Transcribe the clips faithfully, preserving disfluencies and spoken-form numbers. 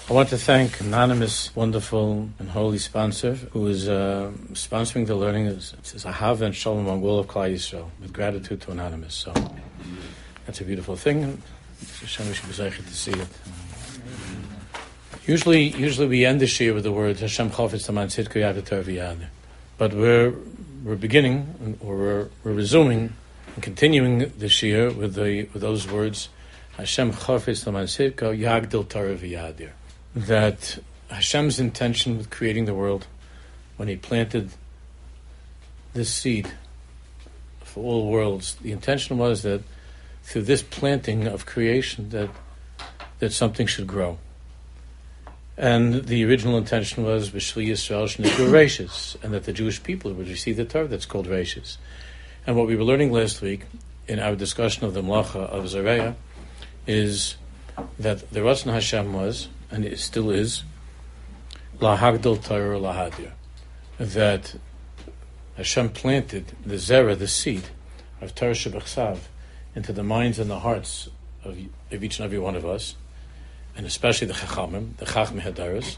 I want to thank anonymous, wonderful, and holy sponsor who is uh, sponsoring the learning. It says Ahava and Shalom on Will of Klal Yisrael, with gratitude to anonymous. So that's a beautiful thing. Hashem, we should be zeichet to see it. Usually, usually we end the year with the word Hashem Chafetz Taman Tzidko Yad Torah V'Yad, but we're we're beginning, or we're, we're resuming and continuing this year with the with those words Hashem Chafetz Taman Tzidko Yagdil Torah V'Yad. That Hashem's intention with creating the world, when He planted this seed for all worlds, the intention was that through this planting of creation, that that something should grow. And the original intention was B'Shli Yisrael Sh'Nikru Reishis, and that the Jewish people would receive the Torah that's called Reishis. And what we were learning last week in our discussion of the Melacha of Zareya is that the Ratzon Hashem was, and it still is, Lahagdil Torah Lahadir, that Hashem planted the Zera, the seed of Torah Shebechsav, into the minds and the hearts of, of each and every one of us, and especially the Chachamim, the Chachmei Hadaros.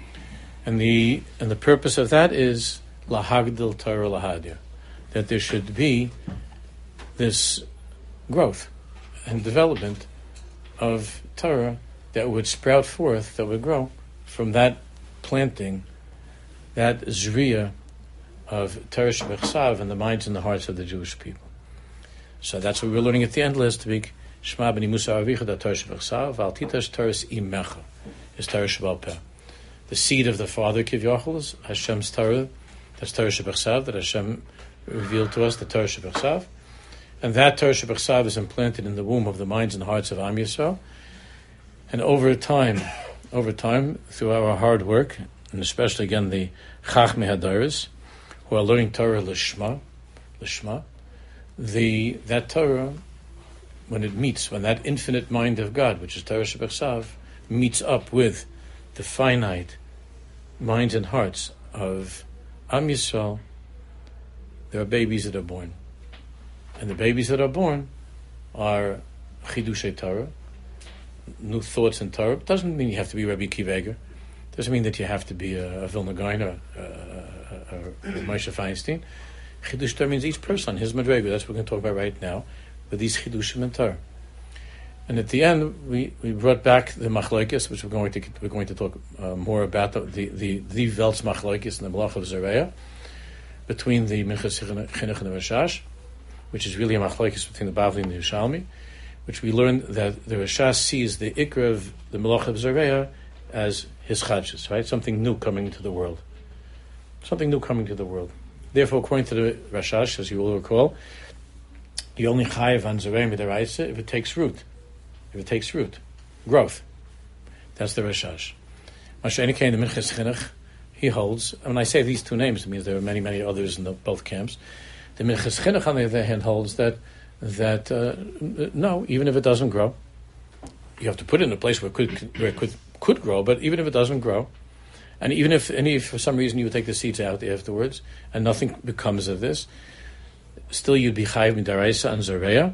And the and the purpose of that is Lahagdil Torah Lahadir, that there should be this growth and development of Torah that would sprout forth, that would grow from that planting, that Zriya of Torah Shebechsav in the minds and the hearts of the Jewish people. So that's what we were learning at the end last week. Shema b'ni Musa avicha da Torah Shebechsav v'al titash Torahs imecha is Torah Shebal Peh. The seed of the Father Kivyachol is Hashem's Torah. That's Torah Shebechsav that Hashem revealed to us, the Torah Shebechsav, and that Torah Shebechsav is implanted in the womb of the minds and hearts of Am Yisrael. And over time, over time, through our hard work, and especially again the Chachmei Hadaros, who are learning Torah Lishma, Lishma, the that Torah, when it meets, when that infinite mind of God, which is Torah Shebechsav, meets up with the finite minds and hearts of Am Yisrael, there are babies that are born. And the babies that are born are Chidushei Torah, new thoughts in Torah. Doesn't mean you have to be Rabbi Akiva Eiger. Doesn't mean that you have to be a, a Vilna Gaon or a, a, a, a Moshe Feinstein. Chidush Torah means each person, his madrega. That's what we're going to talk about right now, with these Chidushim in Torah. And at the end, we, we brought back the Machlokes, which we're going to we're going to talk uh, more about the the the, the Welt's Machlokes and the Malach of Zareya, between the Minchas Chinuch and the Rashash, which is really a Machlokes between the Bavli and the Yerushalmi, which we learned that the Rashash sees the Ikra of the Malach of Zareya as his Chadshus, right? Something new coming into the world. Something new coming to the world. Therefore, according to the Rashash, as you will recall, you only chayiv on Zareya Midaraisa if it takes root. If it takes root. Growth. That's the Rashash. Mashiach in the Minchas Chinuch, he holds, and when I say these two names, it means there are many, many others in the, both camps. The Minchas Chinuch, on the other hand, holds that that uh, no, even if it doesn't grow, you have to put it in a place where it could where it could could grow. But even if it doesn't grow, and even if any for some reason you would take the seeds out afterwards, and nothing becomes of this, still you'd be chayiv midaraisa on Zareya.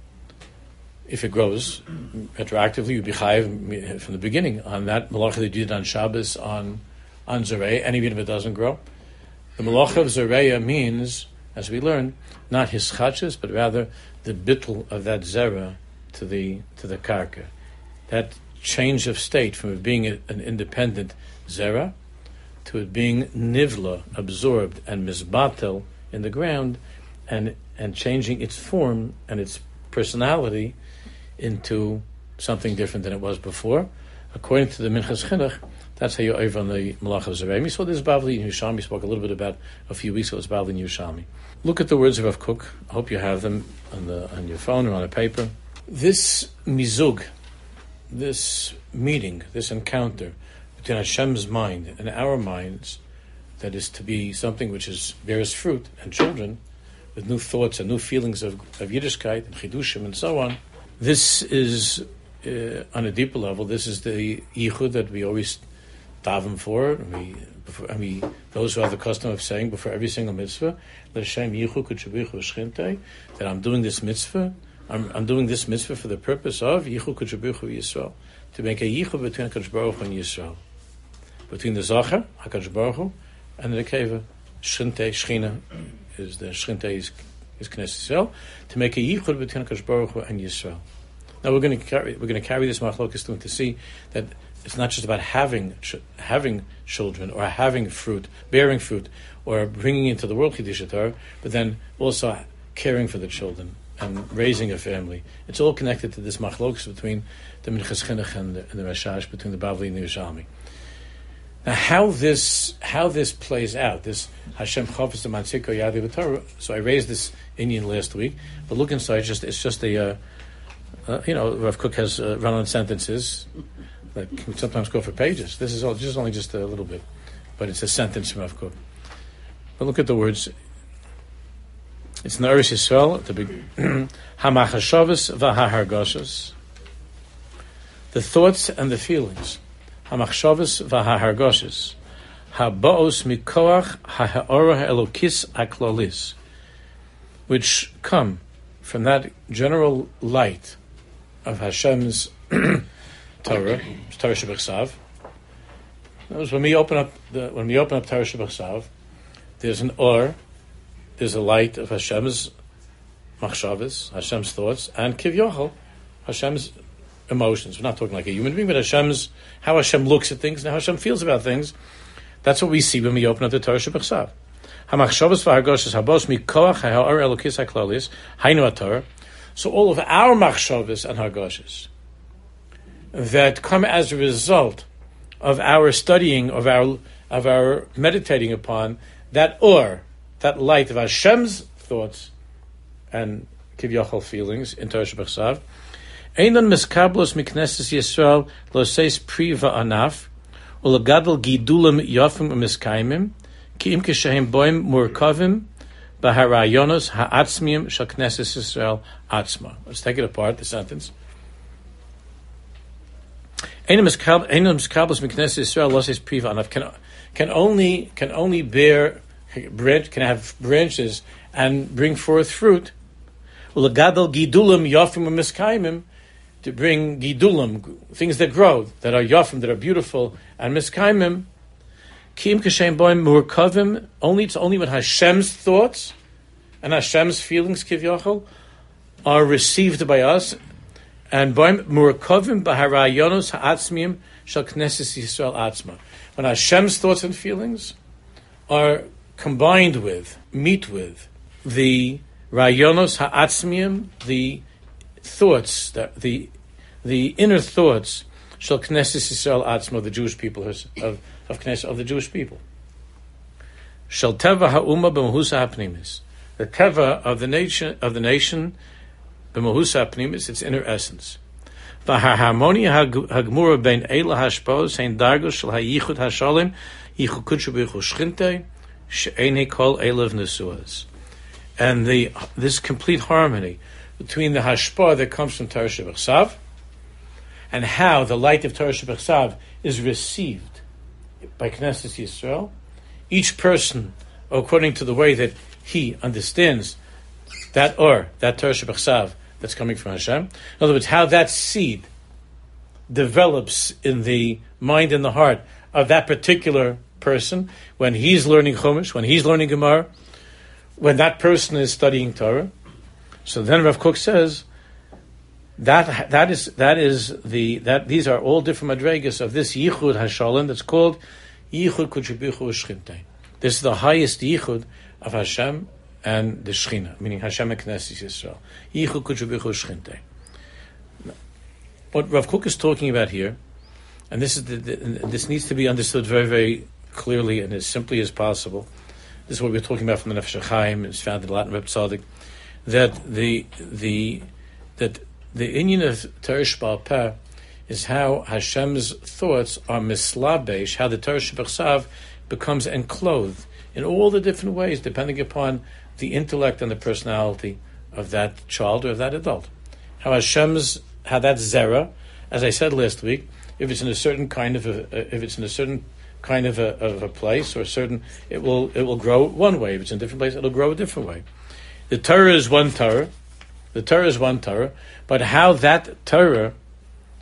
If it grows retroactively, you'd be chayiv from the beginning on that malacha that you did on Shabbos on on Zareya, and even if it doesn't grow, the malacha of Zareya means, as we learn, not his chachas, but rather the bittul of that zera to the to the karka. That change of state from it being a, an independent zera to it being nivla, absorbed, and misbatel in the ground, and and changing its form and its personality into something different than it was before. According to the Minchas Chinuch, that's how you over on the Malach of Zareya. We saw this Bavli and Yerushalmi, spoke a little bit about a few weeks ago, it was Bavli and Yerushalmi. Look at the words of Rav Kook. I hope you have them on the on your phone or on a paper. This mizug, this meeting, this encounter between Hashem's mind and our minds, that is to be something which is bears fruit and children, with new thoughts and new feelings of, of Yiddishkeit and Chidushim and so on. This is, uh, on a deeper level, this is the yichud that we always daven for. And we, before, and we, those who have the custom of saying before every single mitzvah, L'Hashem yichud k'tshabichu v'shchintei, that I'm doing this mitzvah, I'm, I'm doing this mitzvah for the purpose of yichud k'tshabichu Yisrael, to make a yichud between HaKadosh Baruch Hu and Yisrael. Between the Zocher, HaKadosh Baruch Hu, and the Nekeva, Shchinte, Shechina, is the Shchinte is, is Knesset Yisrael, to make a yichud between HaKadosh Baruch Hu and Yisrael. Now we're going to carry we're going to carry this machlokes to see that it's not just about having having children or having fruit, bearing fruit, or bringing into the world Chiddushei Torah, but then also caring for the children and raising a family. It's all connected to this machlokes between the Minchas Chinuch and the, and the Rashash, between the Bavli and the Yerushalmi. Now, how this how this plays out, this Hashem Chofetz Matziko Yadi B'Torah. So I raised this Indian last week, but look inside. Just it's just a uh, uh, you know, Rav Kook has uh, run-on sentences that can sometimes go for pages. This is all just only just a little bit, but it's a sentence from Rav Kook. But look at the words. It's in the Eretz Yisrael at the big Hamachashavos v'Hahargoshos, the thoughts and the feelings. Hamachshavos v'Hahargoshos, Habaos mikoach ha'orah elokis aklolis, which come from that general light of Hashem's Torah, Torah Shebechsav. When we open up the when we open up Torah Shebechsav, there's an or, there's a light of Hashem's machshavos, Hashem's thoughts, and kivyochel, Hashem's emotions. We're not talking like a human being, but Hashem's how Hashem looks at things and how Hashem feels about things. That's what we see when we open up the Torah Shebechsav. Hamachshavos v'hargoshos habos mikoach ha'or elokis haklalis hainu haTorah. So all of our machshavos and hargoshos that come as a result of our studying, of our of our meditating upon that or, that light of Hashem's thoughts and kivyochel feelings in Torah Shebechsav, einon miskablos miknesses Yisrael lo seis pri va'anaf ulegadol gidulim yofim u'miskaimim ki im keshehem boim murkavim b'harayonos ha'atzmiyim shel knesses Yisrael atzma. Let's take it apart, the sentence. Einon miskablos miknesses Yisrael lo seis pri va'anaf can can only can only bear branch can have branches and bring forth fruit. Ulegadol gidulim yofim u'miskaimim, to bring gidulim, things that grow, that are yafim, that are beautiful, and miskaimim, kiim kashem boim murkavim, only it's only when Hashem's thoughts and Hashem's feelings, kivyachol, are received by us, and boim murkavim b'harayonos ha'atzmiyim shel knesses Yisrael atzma. When Hashem's thoughts and feelings are combined with, meet with, the rayonos ha'atzmiyim, the thoughts, the the, the inner thoughts, shall Knesset Yisrael Atzma, the Jewish people of of Knesset, of the Jewish people. Shall teva ha'uma b'mahusa ha'pnimis, the teva of the nation of the nation, b'mahusa ha'pnimis, its inner essence. V'harmonia ha'gmura bein eila hashpos hein dargos shel hayichud hashalim yichud kudshu b'yichud shchinte she'ein kol elav nesuas, and the this complete harmony between the hashpah that comes from Torah Shebechsav and how the light of Torah Shebechsav is received by Knesset Yisrael, each person according to the way that he understands that or, that Torah Shebechsav that's coming from Hashem. In other words, how that seed develops in the mind and the heart of that particular person when he's learning Chumash, when he's learning Gemara, when that person is studying Torah. So then Rav Kook says that that is that is the that these are all different madregas of this yichud hashalom that's called yichud kudshubichu shchinte. This is the highest yichud of Hashem and the Shechina, meaning Hashem and Knesset Yisrael. Yichud kudshubichu shchinte. What Rav Kook is talking about here, and this is the, the, this needs to be understood very very clearly and as simply as possible. This is what we're talking about from the Nefesh HaChaim. It's found in Latin Reb Tzaddik. That the the that the inyan of Torah Sheba'al Peh is how Hashem's thoughts are mislabesh, how the Torah Shebechsav becomes enclosed in all the different ways, depending upon the intellect and the personality of that child or of that adult. How Hashem's how that zera, as I said last week, if it's in a certain kind of a, if it's in a certain kind of a, of a place or a certain, it will it will grow one way. If it's in a different place, it'll grow a different way. The Torah is one Torah, the Torah is one Torah, but how that Torah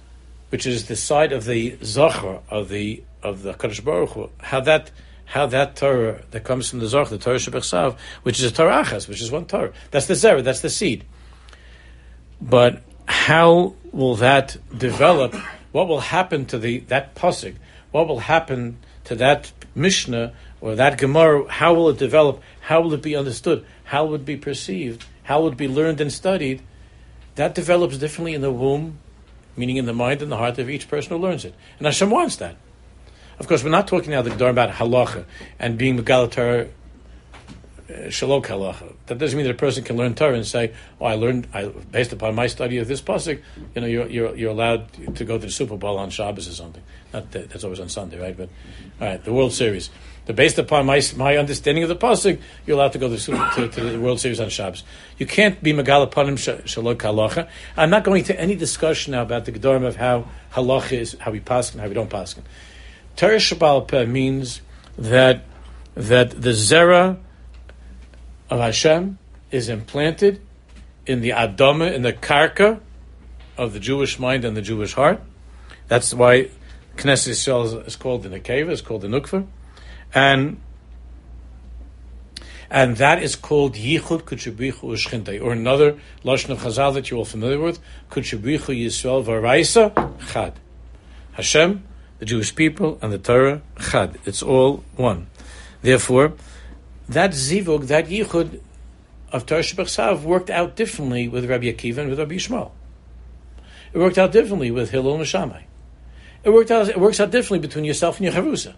which is the side of the Zachar of the of the Kadosh Baruch Hu, how that how that Torah that comes from the Zachar, the Torah Shebechsav, which is a Torah Achas, which is one Torah. That's the Zerah, that's the seed. But how will that develop? What will happen to the that pasuk? What will happen to that Mishnah or that Gemara? How will it develop? How will it be understood? How will it be perceived? How will it be learned and studied? That develops differently in the womb, meaning in the mind and the heart of each person who learns it. And Hashem wants that. Of course, we're not talking now the Gemara about halacha and being Megalat Torah shalok halacha. That doesn't mean that a person can learn Torah and say, "Oh, I learned I, based upon my study of this pasuk." You know, you're, you're you're allowed to go to the Super Bowl on Shabbos or something. Not that, that's always on Sunday, right? But all right, the World Series. But based upon my my understanding of the pasuk, you're allowed to go to, to, to the World Series on Shabbos. You can't be Megalat Panim shalok halacha. I'm not going to any discussion now about the Gedorim of how halacha is, how we paskin, and how we don't paskin. Torah Sheba'al Peh means that that the zera of Hashem is implanted in the Adama, in the Karka of the Jewish mind and the Jewish heart. That's why Knesset Yisrael is called the Nekeva, is called the Nukva. And and that is called Yichud Kutshabrichu Ushchinte, or another Lashon of Chazal that you're all familiar with, Kutshabrichu Yisrael Varaisa Chad. Hashem, the Jewish people, and the Torah, Chad. It's all one. Therefore, that zivug, that yichud of Torah Shebechsav worked out differently with Rabbi Akiva and with Rabbi Yishmael. It worked out differently with Hillel and Shammai. It worked out. It works out differently between yourself and your charusa.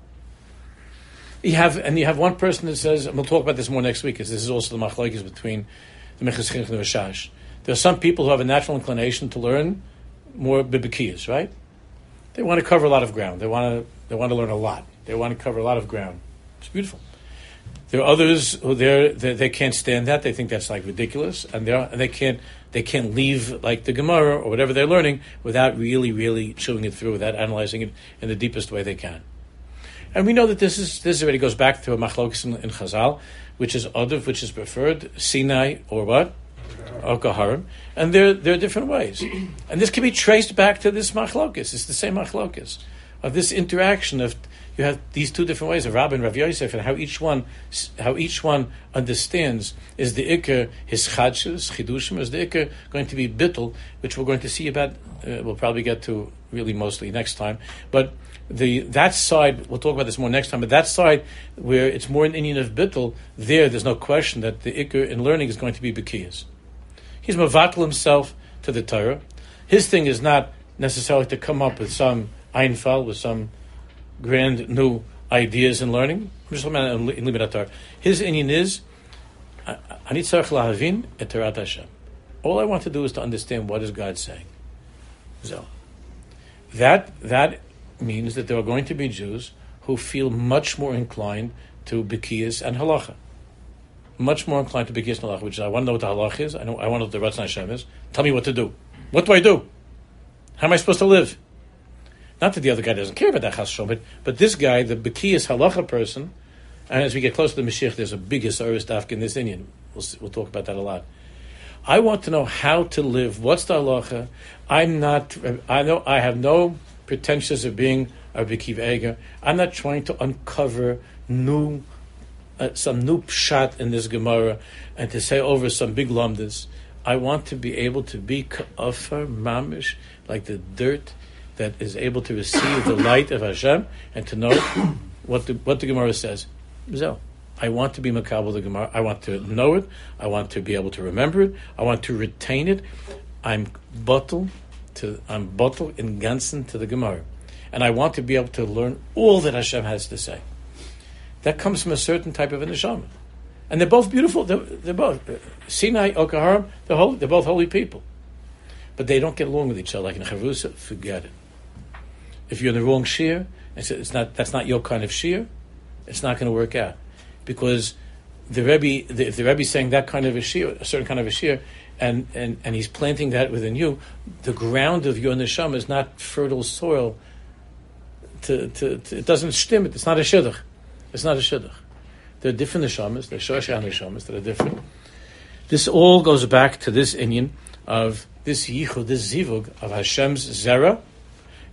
You have, and you have one person that says, and we'll talk about this more next week, because this is also the machlokes between the Mechas Chinuch and the Rashash. There are some people who have a natural inclination to learn more bibikiyas, right? They want to cover a lot of ground. They want to. They want to learn a lot. They want to cover a lot of ground. It's beautiful. There are others who they they can't stand that. They think that's like ridiculous, and they and they can't they can't leave like the Gemara or whatever they're learning without really really chewing it through, without analyzing it in the deepest way they can. And we know that this is this already goes back to a machlokes in, in Chazal, which is Adav, which is preferred, Sinai or what, or Kaharim, and there there are different ways, and this can be traced back to this machlokes. It's the same machlokes of this interaction of. You have these two different ways of Rabbi and Rav Yosef, and how each one, how each one understands. Is the ikar his chadshus, chidushim? Is the ikar going to be bittul, which we're going to see about? Uh, we'll probably get to really mostly next time. But the that side, we'll talk about this more next time. But that side where it's more an Indian of bittul, there, there's no question that the ikar in learning is going to be bekiyas. He's mavatal himself to the Torah. His thing is not necessarily to come up with some einfal, with some grand new ideas in learning. I'm just talking in Limud Torah. His Indian is, Ani tzarich lahavin et Torat Hashem. All I want to do is to understand what is God saying. So that that means that there are going to be Jews who feel much more inclined to Bikiyas and Halacha. Much more inclined to Bikiyas and Halacha, which is, I want to know what the Halacha is, I know I want to know what the Ratzon Hashem is. Tell me what to do. What do I do? How am I supposed to live? Not that the other guy doesn't care about that chas v'shalom, but but this guy, the Bekiyas halacha person, and as we get closer to the Mashiach, there's a big Hisaris dafka in this Indian. We'll we'll talk about that a lot. I want to know how to live. What's the halacha? I'm not. I know I have no pretensions of being a Bekiv Eger. I'm not trying to uncover new, uh, some new pshat in this Gemara and to say over some big lumdas. I want to be able to be ka'afar mamish, like the dirt that is able to receive the light of Hashem and to know what the what the Gemara says. So, I want to be makabel the Gemara. I want to know it. I want to be able to remember it. I want to retain it. I'm bottle to I'm bottle in ganzen to the Gemara, and I want to be able to learn all that Hashem has to say. That comes from a certain type of a neshama, and they're both beautiful. They're, they're both Sinai, Okaharim. They're holy, They're both holy people, but they don't get along with each other. Like in Charusa, forget it. If you're in the wrong shir, it's, it's not that's not your kind of shir, it's not going to work out, because the Rebbe, the, if the Rebbe is saying that kind of a shir, a certain kind of a shir, and, and, and he's planting that within you, the ground of your neshama is not fertile soil. To, to, to it doesn't stim it. It's not a shidduch. It's not a shidduch. There are different neshamas. There are shoshah neshamas that are different. This all goes back to this inyan of this yichud, this zivug of Hashem's zera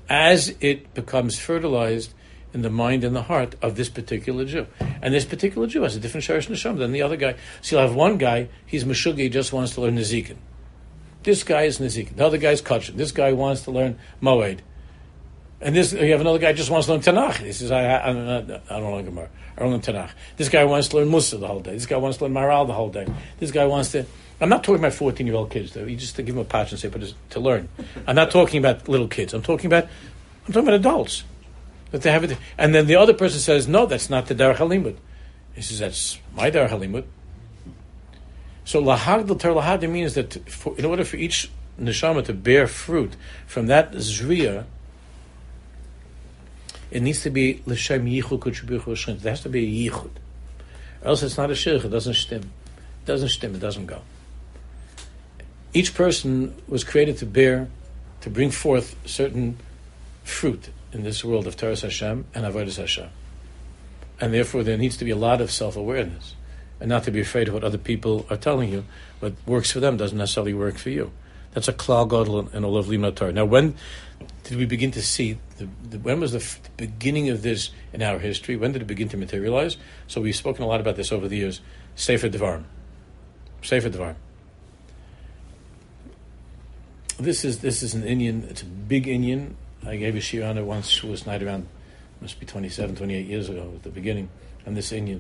as it becomes fertilized in the mind and the heart of this particular Jew. And this particular Jew has a different sharish neshama than the other guy. So you'll have one guy, he's Meshuggah, he just wants to learn Nezikin. This guy is Nezikin. The other guy's Kachin. This guy wants to learn Moed. And this, you have another guy who just wants to learn Tanakh. He says, I, I, I, don't, I don't learn Gemara. I don't learn Tanakh. This guy wants to learn Musa the whole day. This guy wants to learn Maral the whole day. This guy wants to... I'm not talking about fourteen-year-old kids, though. You just to give them a patch and say, but to learn. I'm not talking about little kids. I'm talking about I'm talking about adults. That they have it. And then the other person says, no, that's not the Derech HaLimud. He says, that's my Derech HaLimud. So lahagdil ter lahagdil means that for, in order for each neshama to bear fruit from that zriya, it needs to be l'shem yichud kutshubichu shchint. There has to be a yichud. Or else it's not a shirch. It doesn't stem. It doesn't stem. It doesn't go. Each person was created to bear, to bring forth certain fruit in this world of Teres Hashem and Avodas Hashem. And therefore there needs to be a lot of self-awareness and not to be afraid of what other people are telling you. What works for them doesn't necessarily work for you. That's a klal gadol and all of Limud Torah. Now, when did we begin to see, the, the, when was the, f- the beginning of this in our history? When did it begin to materialize? So we've spoken a lot about this over the years. Sefer Devarim. Sefer Devarim. This is this is an Indian, it's a big Indian. I gave a shir on it once, Shavuos night around, must be twenty-seven, twenty-eight years ago at the beginning, on this Indian.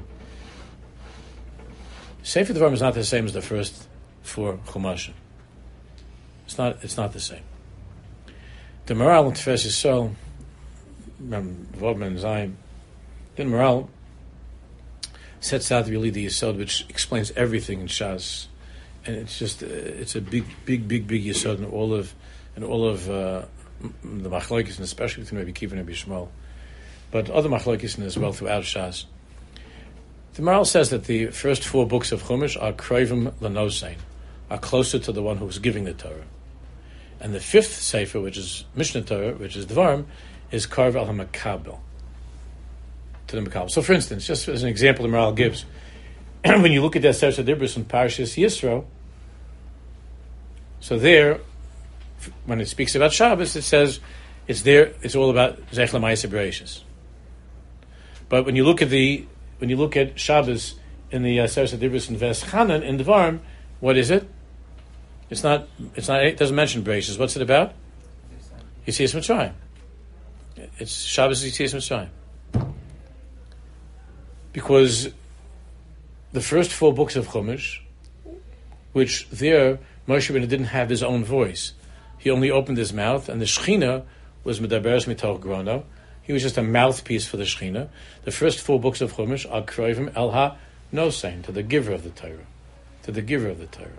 Sefer Devarim is not the same as the first four Chumashim. It's not It's not the same. The Maral and Tefes Yisrael, Vodman and Zayim, then Maral sets out really the Yisod, which explains everything in Shas. And it's just, uh, it's a big, big, big, big Yisod in all of, in all of uh, the Machlokes, and especially between Rabbi Kiva and Rabbi Shmuel, but other Machlokes as well throughout Shas. The Maral says that the first four books of Chumash are Kroivim Lanosein, are closer to the one who was giving the Torah. And the fifth Sefer, which is Mishnah Torah, which is Devarim, is Karv al HaMakabel, to the Makabel. So for instance, just as an example the Maral gives, when you look at that Sefer Dibros in Parashas Yisro, so there, when it speaks about Shabbos, it says it's there. It's all about Zech L'Maaseh Bereishis. But when you look at the when you look at Shabbos in the uh, Sefer Dibros in Ves Chanan in Devarim, what is it? It's not. It's not. It doesn't mention Bereishis. What's it about? Yetzias Mitzrayim. It's Shabbos Yetzias Mitzrayim. Because the first four books of Chumash, which there Moshe Rabbeinu didn't have his own voice. He only opened his mouth, and the Shechina was Medaberes Mitoch Grono. He was just a mouthpiece for the Shechina. The first four books of Chumash are Kroivim El Ha Nosein, to the giver of the Torah. To the giver of the Torah.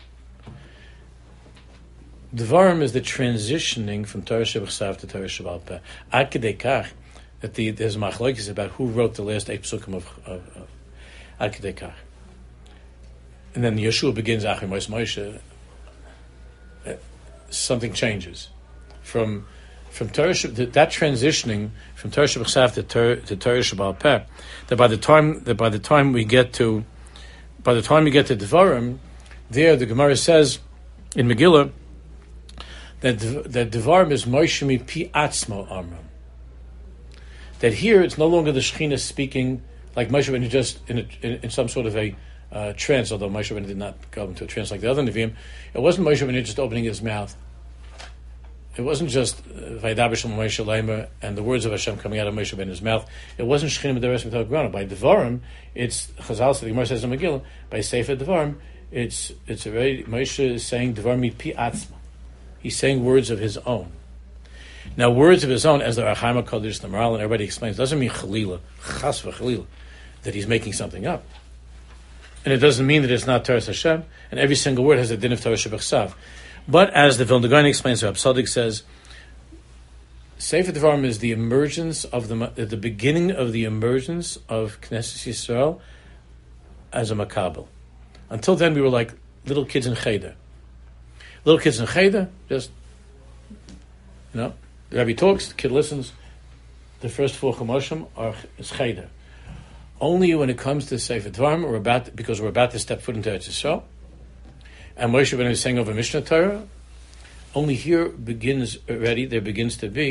Devarim is the transitioning from Torah Shebechsav to Torah Shebal Peh. Ad Kedei Kach, that the, there's machlokes about who wrote the last eight psukim of, of, of Ad Kedei Kach. And then Yeshua begins, Achim Moshe Moshe, uh, something changes. From from Torah, that transitioning from Torah Shebechsav to Torah to Torah Shebal Peh, that by the time that by the time we get to by the time we get to Devarim, there the Gemara says in Megillah that that Devarim is Moshe mi pi atzmo amram. That here it's no longer the Shechina speaking like Moshe Rabbeinu just in, a, in in some sort of a uh, trance, although Moshe Rabbeinu did not go into a trance like the other Nevi'im. It wasn't Moshe Rabbeinu just opening his mouth. It wasn't just Vaydaber Shem Moshe Leimer and the words of Hashem coming out of Moshe Rabbeinu's mouth. It wasn't Shechina B'Deres B'Torah Grana. By Devarim, it's Chazal. The Gemara says in Megillah. By Sefer Devarim, it's it's already Moshe is saying Devarim mi pi atzma. He's saying words of his own. Now, words of his own, as the Archaim HaKadosh, the Maral, and everybody explains, doesn't mean Chalila, Chas v'Chalila, that he's making something up. And it doesn't mean that it's not Torah Hashem, and every single word has a din of Torah Shebechsav. But as the Vilna Gaon explains, Rab Tzadok says, Sefer Devarim is the emergence of the, the beginning of the emergence of Knesset Yisrael as a Makabel. Until then, we were like little kids in Cheder. Little kids in Cheder, just, you know, the Rabbi talks, the kid listens. The first four Chumoshim are is Cheder. Only when it comes to Sefer Devarim, we're about because we're about to step foot into Eretz Yisrael, and Moshe Rabbeinu is saying over Mishnah Torah. Only here begins already. There begins to be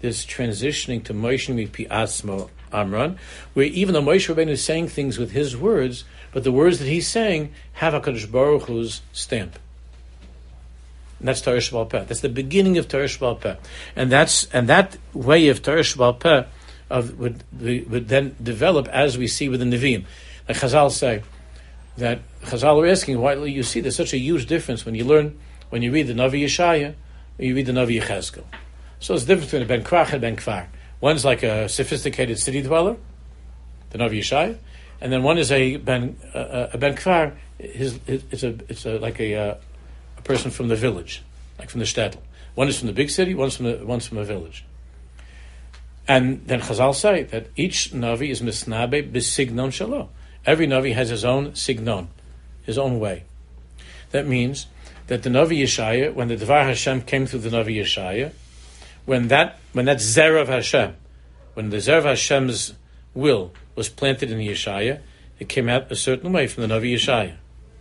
this transitioning to Moshe Mipi Atzmo Amran, where even though Moshe Rabbeinu is saying things with his words, but the words that he's saying have HaKadosh Baruch Hu's stamp. And that's Torah Sheba'al Peh. That's the beginning of Torah Sheba'al Peh. And that's and that way of Torah Sheba'al Peh of would would then develop as we see with the Nevi'im. Like Chazal say, that Chazal are asking, why do you see there's such a huge difference when you learn, when you read the Navi Yeshaya, or you read the Navi Yechezkel. So it's the difference between a Ben Krach and Ben Kfar. One's like a sophisticated city dweller, the Navi Yeshaya, and then one is a Ben uh, a Ben Kfar. His, it's a it's a like a uh, a person from the village, like from the shtetl. One is from the big city, one's from the one's from a village. And then Chazal say that each Navi is misnabe b'signon shalo. Every Navi has his own signon, his own way. That means that the Navi Yeshaya, when the Devar Hashem came through the Navi Yeshaya, when that when that Zer of Hashem, when the Zer of Hashem's will was planted in the Yeshaya, it came out a certain way from the Navi Yeshaya.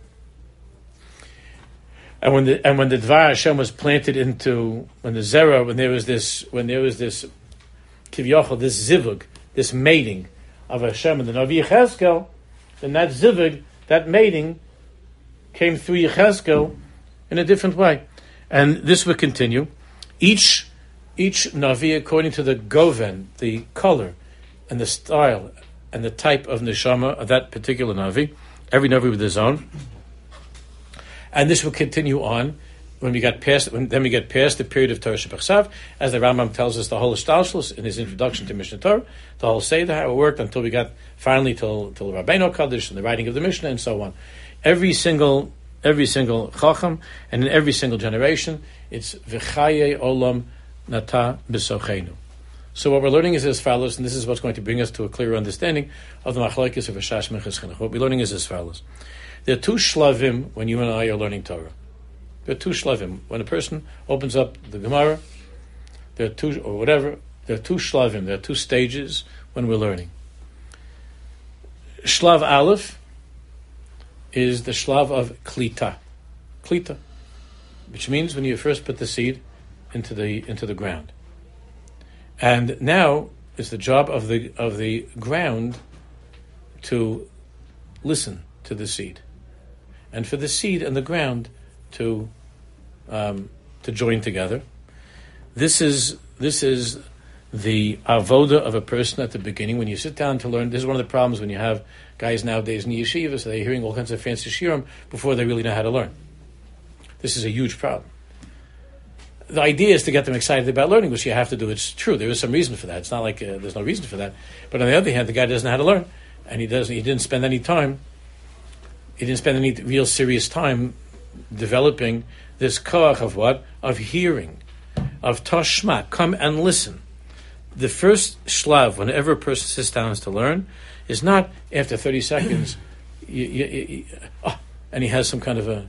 And when the and when the Devar Hashem was planted into when the Zera, when there was this when there was this Kivyochel, this zivug, this mating of Hashem and the Navi Yechezkel, then that zivug, that mating, came through Yechezkel in a different way. And this would continue. Each each Navi, according to the Goven, the color and the style and the type of neshama of that particular Navi, every Navi with his own. And this will continue on when we get past when then we get past the period of Torah Shebachsav, as the Rambam tells us the whole Shtalshlus in his introduction to Mishnah Torah, the whole Seder, how it worked until we got finally till till Rabbeinu Kaddish and the writing of the Mishnah and so on. Every single every single Chacham and in every single generation, it's V'chaye Olam Nata B'sochenu. So what we're learning is as follows, and this is what's going to bring us to a clearer understanding of the Machlokes of Rishash Minchas Chinuch. What we're learning is as follows. There are two shlavim when you and I are learning Torah. There are two shlavim. When a person opens up the Gemara, there are two, or whatever, there are two shlavim, there are two stages when we're learning. Shlav Aleph is the shlav of klita. Klita, which means when you first put the seed into the into the ground. And now it's the job of the of the ground to listen to the seed, and for the seed and the ground to um, to join together. This is this is the avoda of a person at the beginning when you sit down to learn. This is one of the problems when you have guys nowadays in the yeshiva, so they're hearing all kinds of fancy shiurim before they really know how to learn. This is a huge problem. The idea is to get them excited about learning, which you have to do. It's true. There is some reason for that. It's not like uh, there's no reason for that. But on the other hand, the guy doesn't know how to learn, and he doesn't. He didn't spend any time. He didn't spend any real serious time developing this koach of what? Of hearing, of tashma. Come and listen. The first shlav, whenever a person sits down to learn, is not after thirty seconds, you, you, you, oh, and he has some kind of a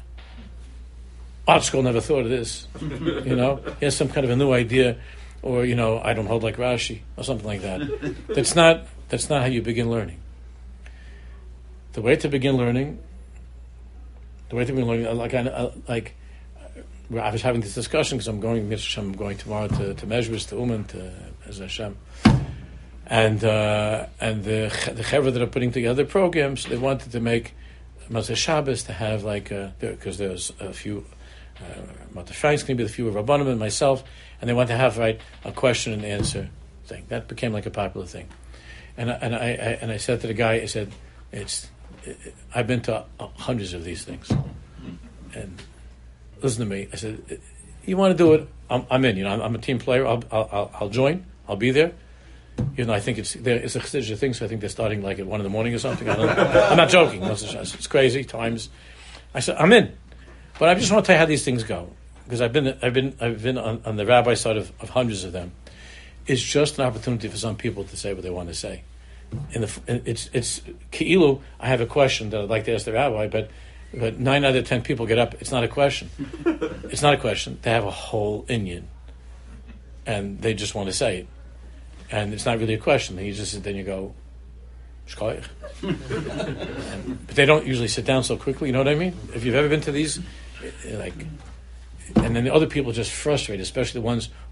art school never thought of this. You know, he has some kind of a new idea, or you know, I don't hold like Rashi or something like that. That's not that's not how you begin learning. The way to begin learning, the way to begin learning, like I, like I was having this discussion because I'm going, I'm going tomorrow to to Mezhbus, to Uman, toEz Hashem, and uh, and the the chevra that are putting together programs, they wanted to make Matzah Shabbos to have like because there, there's a few. Uh, Matzah Shabbos going to be the few of Rabbanim and myself, and they want to have right a question and answer thing. That became like a popular thing, and I, and I, I and I said to the guy, I said, it's it, I've been to hundreds of these things, and listen to me. I said, you want to do it? I'm, I'm in. You know, I'm, I'm a team player. I'll, I'll I'll join. I'll be there. You know, I think it's there. It's a chiddush thing, so I think they're starting like at one in the morning or something. I don't know. I'm not joking. It's crazy times. I said, I'm in. But I just want to tell you how these things go, because I've been I've been I've been on, on the rabbi side of, of hundreds of them. It's just an opportunity for some people to say what they want to say. In the in, it's it's keilu. I have a question that I'd like to ask the rabbi, but but nine out of ten people get up. It's not a question. It's not a question. They have a whole inyan, and they just want to say it, and it's not really a question. You just then you go. And, but they don't usually sit down so quickly. You know what I mean? If you've ever been to these, like, and then the other people just frustrate, especially the ones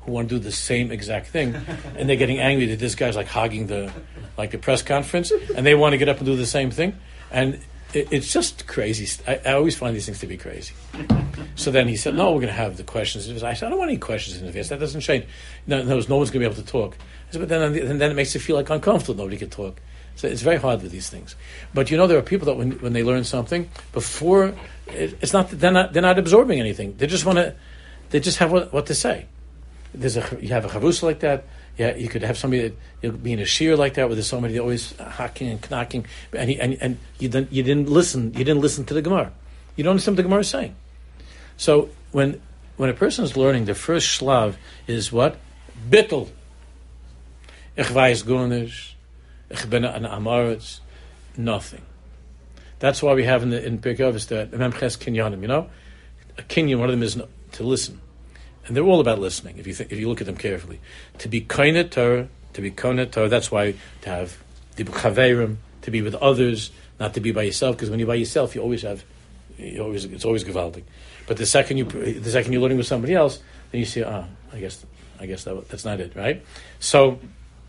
who want to do the same exact thing, and they're getting angry that this guy's like hogging the like the press conference, and they want to get up and do the same thing, and it, it's just crazy. I, I always find these things to be crazy. So then he said, "No, we're going to have the questions." I said, "I don't want any questions in advance. That doesn't change. No, no, no one's going to be able to talk." I said, "But then, and then it makes it feel like uncomfortable. Nobody can talk." So it's very hard with these things. But you know, there are people that when when they learn something before, it, it's not they're not they're not absorbing anything. They just want to, they just have what, what to say. There's a you have a chavus like that. Yeah, you could have somebody that you'll be in a shir like that where there's somebody always hacking and knocking, and he, and and you didn't you didn't listen you didn't listen to the Gemara. You don't understand what the Gemara is saying. So when when a person is learning, the first shlav is what? Bittul. Ich weiß gar nicht. Ich bin an Amaretz. Nothing. That's why we have in the in Pirkei Avos the Memches Kinyanim. You know, a kinyan. One of them is to listen, and they're all about listening. If you think, if you look at them carefully, to be koine Torah, to be koine Torah. That's why to have dibur chaverim, to be with others, not to be by yourself. Because when you're by yourself, you always have, you always it's always gewaldig. But the second you the second you're learning with somebody else, then you see, ah, I guess I guess that, that's not it, right? So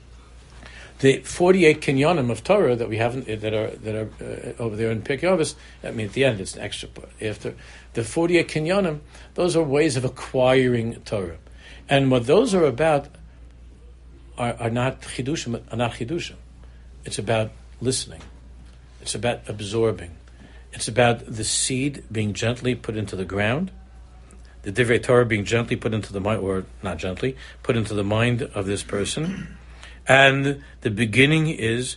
the forty-eight kinyanim of Torah that we haven't that are that are uh, over there in Pirkei Avos, I mean at the end it's an extra part. After the forty-eight kinyanim, those are ways of acquiring Torah, and what those are about are, are not chidushim, are not chidushim. It's about listening. It's about absorbing. It's about the seed being gently put into the ground, the divrei Torah being gently put into the mind, or not gently, put into the mind of this person. And the beginning is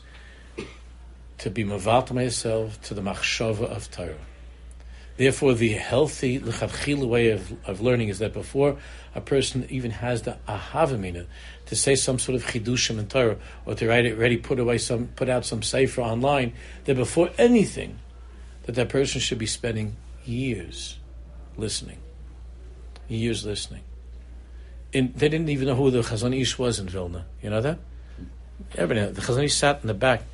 to be mavat myself to the machshava of Torah. Therefore, the healthy lechatchila way of, of learning is that before a person even has the ahavamina to say some sort of chidushim in Torah, or to write it, ready put away some, put out some sefer online, that before anything, that that person should be spending years listening, years listening. In, they didn't even know who the Chazon Ish was in Vilna. You know that? Everybody, the Chazon Ish sat in the back.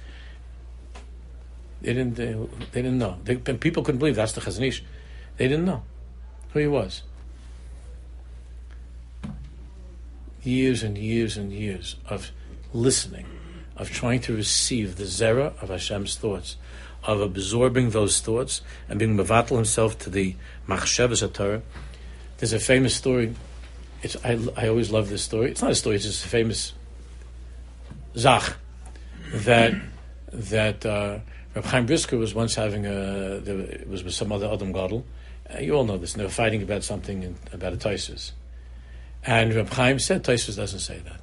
They didn't. They, they didn't know. They, people couldn't believe that's the Chazon Ish. They didn't know who he was. Years and years and years of listening, of trying to receive the zera of Hashem's thoughts, of absorbing those thoughts and being mevatel himself to the machshavas Torah. There's a famous story. It's I, I always love this story. It's not a story. It's just a famous zach that that uh, Reb Chaim Brisker was once having a. There, it was with some other Adam Gadol. Uh, you all know this. And they were fighting about something in, about a Taisus, and Reb Chaim said Taisus doesn't say that.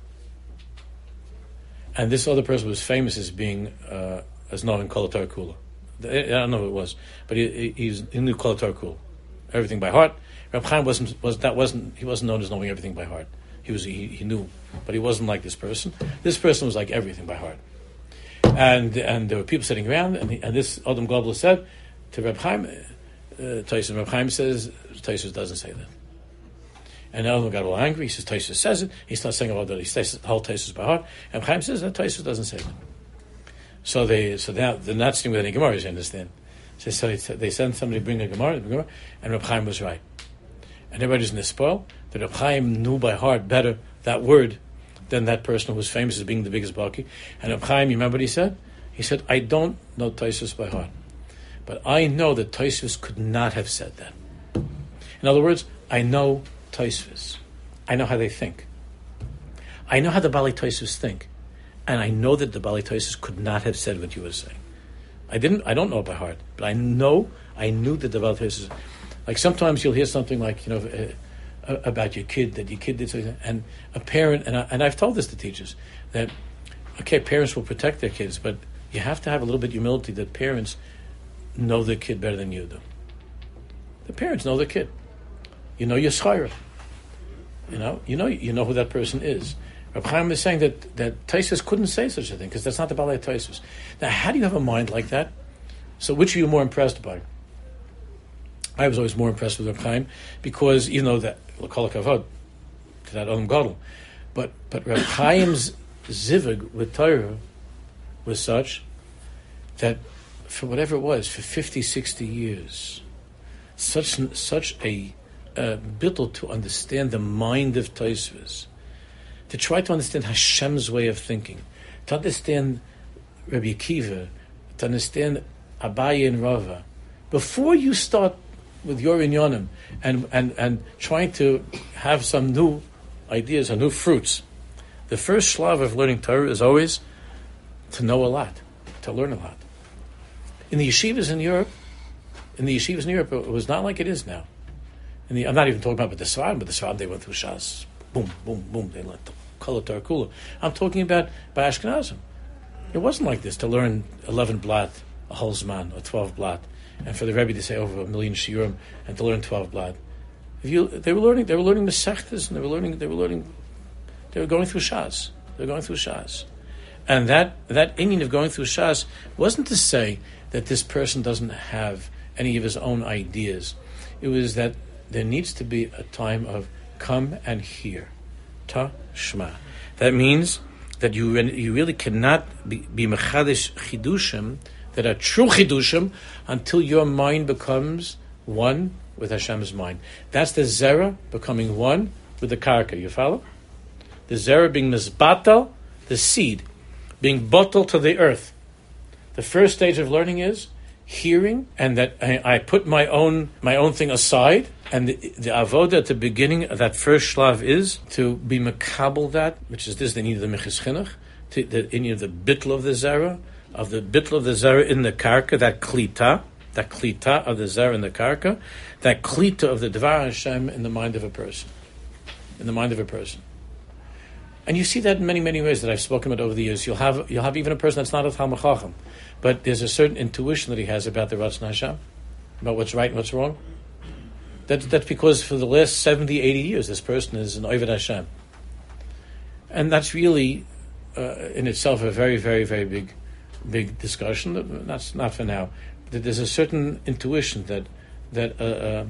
And this other person was famous as being uh, as knowing Kol Torah Kula. I don't know who it was, but he, he, he knew Kol Torah Kula, everything by heart. Reb Chaim wasn't was that wasn't he wasn't known as knowing everything by heart. He was he, he knew, but he wasn't like this person. This person was like everything by heart. And and there were people sitting around, and, he, and this Adam Gadol said to Reb Chaim, uh, Taisus. Reb Chaim says Taisus doesn't say that. And Adam got all angry. He says Taisus says it. He starts saying about that. He says the whole Taisus by heart. And Reb Chaim says that Taisus doesn't say that. So they so now they're not sitting with any Gemara. You understand? So, so they send somebody to bring a Gemara, and Reb Chaim was right. And everybody's in the spoil that Reb Chaim knew by heart better that word than that person who was famous as being the biggest baki. And Reb Chaim, you remember what he said? He said, I don't know Taisus by heart, but I know that Taisus could not have said that. In other words, I know Taisus. I know how they think. I know how the Bali Taisus think. And I know that the Bali Taisus could not have said what you were saying. I didn't, I don't know it by heart, but I know, I knew that the Bali Taisus, like sometimes you'll hear something like, you know, uh, about your kid, that your kid did something, and a parent, and, I, and I've told this to teachers, that, okay, parents will protect their kids, but you have to have a little bit of humility that parents know their kid better than you do. The parents know their kid. You know your schayra. You know, you know, you know who that person is. Reb Chaim is saying that that Taisus couldn't say such a thing because that's not the Balei Taisus. Now, how do you have a mind like that? So, which are you more impressed by? I was always more impressed with Reb Chaim because you know that l'kol kavod to that Adam Gadol, but but Reb Chaim's zivug with Torah was such that for whatever it was, for fifty, sixty years, such such a uh, bittul to understand the mind of Tosfos to try to understand Hashem's way of thinking, to understand Rabbi Akiva, to understand Abaye and Rava, before you start with your inyanim and, and, and trying to have some new ideas or new fruits, the first shlav of learning Torah is always to know a lot, to learn a lot. In the yeshivas in Europe, in the yeshivas in Europe, it was not like it is now. In the, I'm not even talking about the Sfarad, but the Sfarad, they went through Shas, boom, boom, boom, they learned the Kol Torah Kula. I'm talking about by Ashkenazim. It wasn't like this to learn eleven blot, a whole zman, or twelve blot, and for the Rebbe to say over a million shiurim and to learn twelve blot. If you, they were learning, they were learning the sechtas, and they were learning, they were learning, they were going through Shas. They were going through Shas, and that that inyan of going through Shas wasn't to say that this person doesn't have any of his own ideas. It was that there needs to be a time of come and hear, ta shma. That means that you you really cannot be, be mechadish chidushim that are true chidushim until your mind becomes one with Hashem's mind. That's the zera becoming one with the karka. You follow? The zera being mizbatal, the seed, being bottled to the earth. The first stage of learning is hearing, and that I, I put my own my own thing aside, and the, the avoda at the beginning of that first shlav is to be makabel that, which is this, the need of the meches chinuch, to the in of the bitl of the zera, of the bitl of the zera in the karka, that klita, that klita of the zera in the karka, that klita of the dvar Hashem in the mind of a person, in the mind of a person. And you see that in many, many ways that I've spoken about over the years. You'll have you'll have even a person that's not a Talmid Chacham, but there's a certain intuition that he has about the Ratzon Hashem, about what's right and what's wrong. That, that's because for the last seventy, eighty years, this person is an Oved Hashem. And that's really, uh, in itself, a very, very, very big big discussion. That's not for now. That there's a certain intuition that that uh, uh,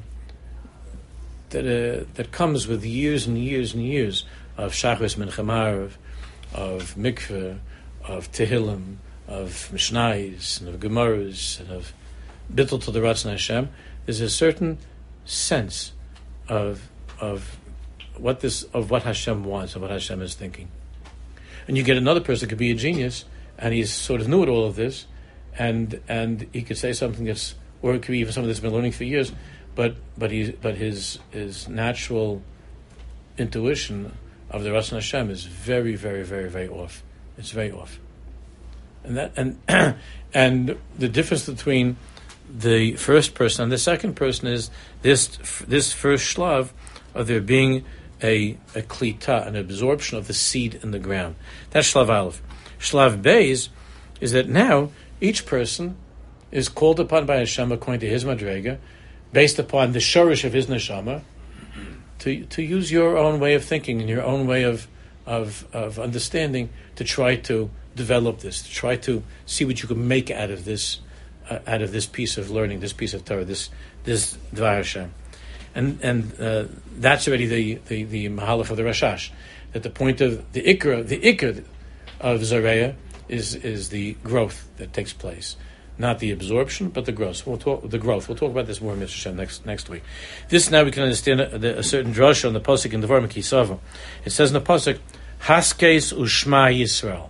that uh, that comes with years and years and years of Shachris Mincha Ma'ariv, of Mikveh, of Tehillim, of Mishnayos, and of Gemaras, and of Bittul to the Ratzon Hashem. There's a certain sense of of what this of what Hashem wants and what Hashem is thinking. And you get another person that could be a genius, and he's sort of new at all of this, and and he could say something that's, or it could be even something that's been learning for years, but but he but his his natural intuition of the Ratzon Hashem is very, very, very, very off. It's very off. And that and and the difference between the first person and the second person is this this first shlav of there being a a klita, an absorption of the seed in the ground. That's shlav aleph. Shlav beis is that now each person is called upon by Hashem according to his madrega, based upon the shorish of his neshama, to to use your own way of thinking and your own way of of of understanding to try to develop this, to try to see what you can make out of this, uh, out of this piece of learning, this piece of Torah, this this Dvar Hashem, and and uh, that's already the the the mahalach of the Rashash. That the point of the ikra, the ikra of Zareya is is the growth that takes place, not the absorption, but the growth. We'll talk the growth. We'll talk about this more in Mister Hashem next next week. This now we can understand a, a certain drasha on the pasuk in Devarim Kisava. It says in the pasuk, Haskes u'shma Yisrael.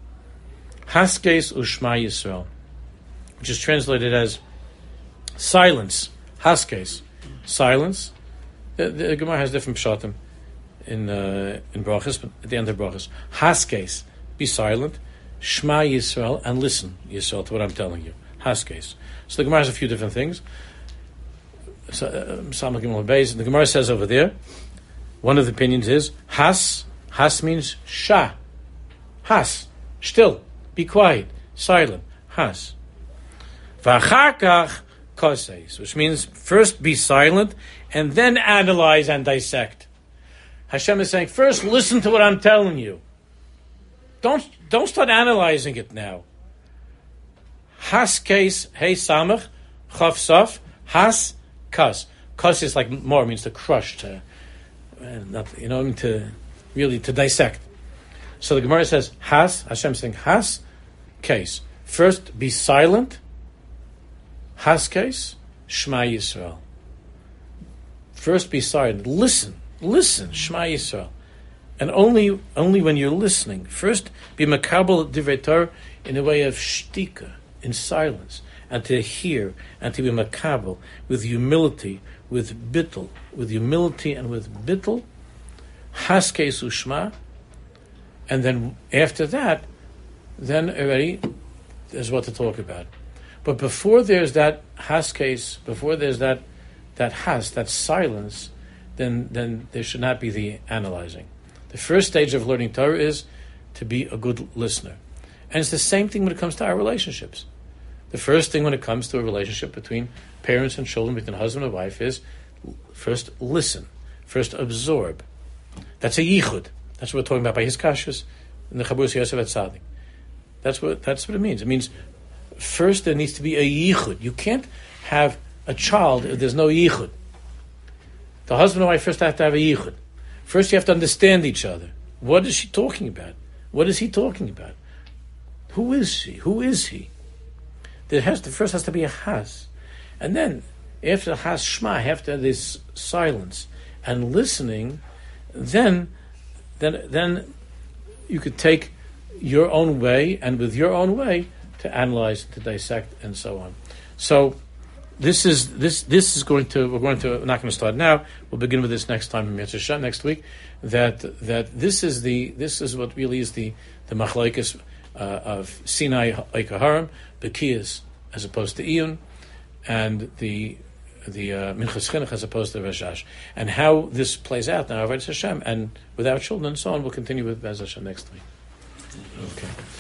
Haskes u'shma Yisrael, which is translated as silence. Haskes, silence. The, the Gemara has different pshatim in uh, in brachas, but at the end of brachas, Haskes, be silent. Shma Yisrael, and listen, Yisrael, to what I'm telling you. Haskes. So the Gemara has a few different things. So, uh, the Gemara says over there, one of the opinions is Has. Has means Shah. Has. Still. Be quiet. Silent. Has. V'acharkach koseis, which means first be silent and then analyze and dissect. Hashem is saying, first listen to what I'm telling you. Don't don't start analyzing it now. Has case hey samach chaf saf has kas. Kas is like more, means to crush, to uh, not, you know, to really to dissect. So the Gemara says has, Hashem saying has case. First be silent. Has case Shema Yisrael. First be silent. Listen, listen. Shema Yisrael. And only only when you're listening. First, be makabel divrei Torah in a way of shtika, in silence, and to hear, and to be makabel with humility, with bittul, with humility and with bittul, haskes ushma, and then after that, then already there's what to talk about. But before there's that haskes, before there's that that has, that silence, then then there should not be the analyzing. The first stage of learning Torah is to be a good listener. And it's the same thing when it comes to our relationships. The first thing when it comes to a relationship between parents and children, between husband and wife, is first listen, first absorb. That's a yichud. That's what we're talking about by his kashas in the Chabur Yosef Atzadik. That's what that's what it means. It means first there needs to be a yichud. You can't have a child if there's no yichud. The husband and wife first have to have a yichud. First you have to understand each other. What is she talking about? What is he talking about? Who is she? Who is he? There has to, first has to be a has. And then, after the has shma, after this silence and listening, then, then, then you could take your own way, and with your own way, to analyze, to dissect, and so on. So, This is this this is going to we're going to we're not going to start now. We'll begin with this next time in Mitzvah Shem next week. That that this is the this is what really is the the machlokes uh, of Sinai Eikaharim, Bekiyas as opposed to Iyun, and the the uh, Minchas Chinuch as opposed to Rashash, and how this plays out now. Avodas Hashem and without children and so on. We'll continue with Bez Hashem next week. Okay.